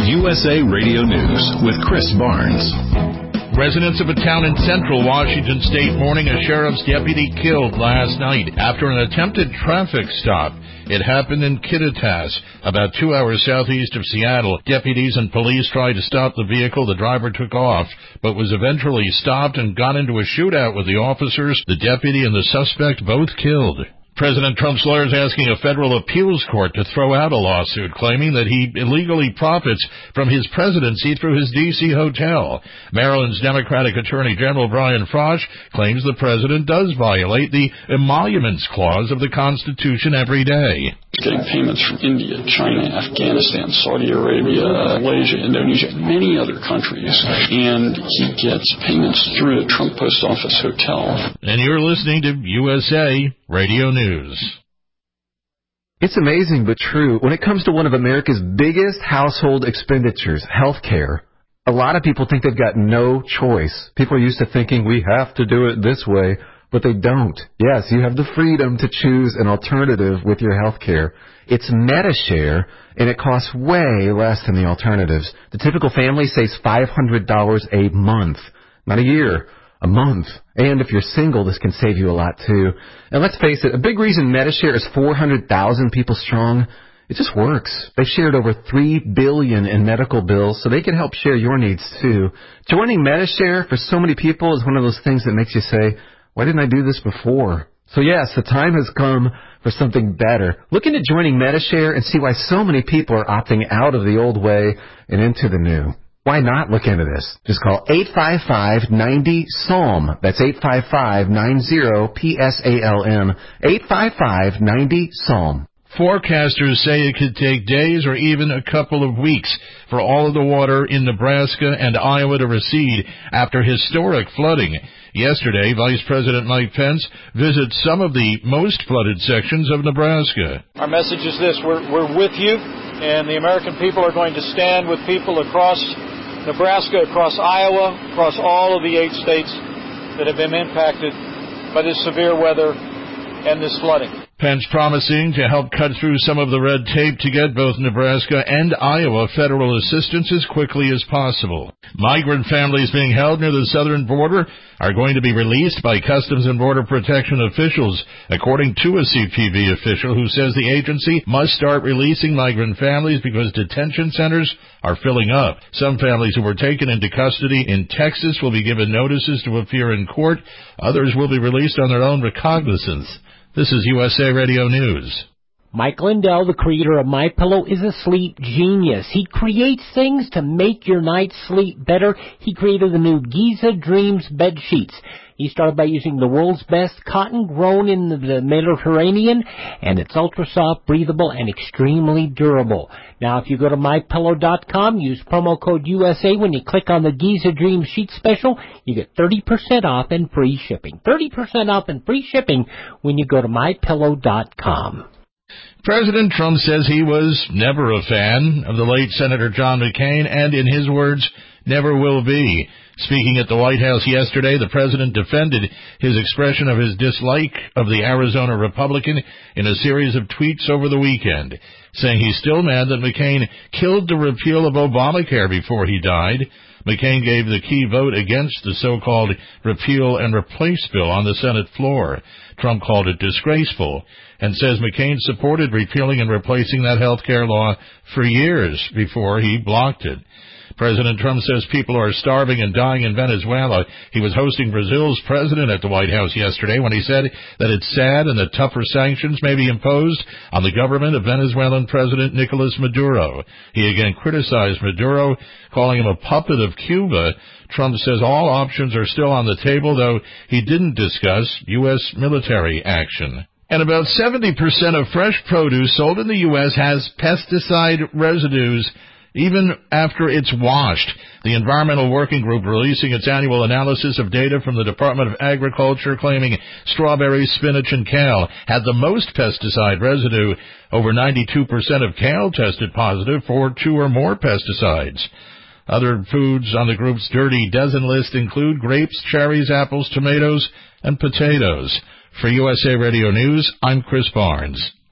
USA Radio News with Chris Barnes. Residents of a town in central Washington state mourning a sheriff's deputy killed last night after an attempted traffic stop. It happened in Kittitas, about 2 hours southeast of Seattle. Deputies and police tried to stop the vehicle. The driver took off, but was eventually stopped and got into a shootout with the officers. The deputy and the suspect both killed. President Trump's lawyers asking a federal appeals court to throw out a lawsuit claiming that he illegally profits from his presidency through his D.C. hotel. Maryland's Democratic Attorney General Brian Frosh claims the president does violate the emoluments clause of the Constitution every day. Getting payments from India, China, Afghanistan, Saudi Arabia, Malaysia, Indonesia, many other countries. And he gets payments through the Trump Post Office Hotel. And you're listening to USA Radio News. It's amazing but true. When it comes to one of America's biggest household expenditures, healthcare, a lot of people think they've got no choice. People are used to thinking we have to do it this way. But they don't. Yes, you have the freedom to choose an alternative with your health care. It's Medi-Share, and it costs way less than the alternatives. The typical family saves $500 a month. Not a year, a month. And if you're single, this can save you a lot, too. And let's face it, a big reason Medi-Share is 400,000 people strong. It just works. They've shared over $3 billion in medical bills, so they can help share your needs, too. Joining Medi-Share for so many people is one of those things that makes you say, why didn't I do this before? So yes, the time has come for something better. Look into joining Medi-Share and see why so many people are opting out of the old way and into the new. Why not look into this? Just call 855-90-SALM. That's 855-90-PSALM. 855-90-SALM. Forecasters say it could take days or even a couple of weeks for all of the water in Nebraska and Iowa to recede after historic flooding. Yesterday, Vice President Mike Pence visited some of the most flooded sections of Nebraska. Our message is this: we're with you, and the American people are going to stand with people across Nebraska, across Iowa, across all of the 8 states that have been impacted by this severe weather and this flooding. Pence promising to help cut through some of the red tape to get both Nebraska and Iowa federal assistance as quickly as possible. Migrant families being held near the southern border are going to be released by Customs and Border Protection officials, according to a CPB official who says the agency must start releasing migrant families because detention centers are filling up. Some families who were taken into custody in Texas will be given notices to appear in court. Others will be released on their own recognizance. This is USA Radio News. Mike Lindell, the creator of MyPillow, is a sleep genius. He creates things to make your night's sleep better. He created the new Giza Dreams bed sheets. He started by using the world's best cotton grown in the Mediterranean, and it's ultra soft, breathable, and extremely durable. Now, if you go to MyPillow.com, use promo code USA when you click on the Giza Dreams sheet special, you get 30% off and free shipping. 30% off and free shipping when you go to MyPillow.com. President Trump says he was never a fan of the late Senator John McCain, and in his words, never will be. Speaking at the White House yesterday, the president defended his expression of his dislike of the Arizona Republican in a series of tweets over the weekend, saying he's still mad that McCain killed the repeal of Obamacare before he died. McCain gave the key vote against the so-called repeal and replace bill on the Senate floor. Trump called it disgraceful and says McCain supported repealing and replacing that health care law for years before he blocked it. President Trump says people are starving and dying in Venezuela. He was hosting Brazil's president at the White House yesterday when he said that it's sad and that tougher sanctions may be imposed on the government of Venezuelan President Nicolas Maduro. He again criticized Maduro, calling him a puppet of Cuba. Trump says all options are still on the table, though he didn't discuss U.S. military action. And about 70% of fresh produce sold in the U.S. has pesticide residues even after it's washed. The Environmental Working Group releasing its annual analysis of data from the Department of Agriculture claiming strawberries, spinach, and kale had the most pesticide residue. Over 92% of kale tested positive for 2 or more pesticides. Other foods on the group's dirty dozen list include grapes, cherries, apples, tomatoes, and potatoes. For USA Radio News, I'm Chris Barnes.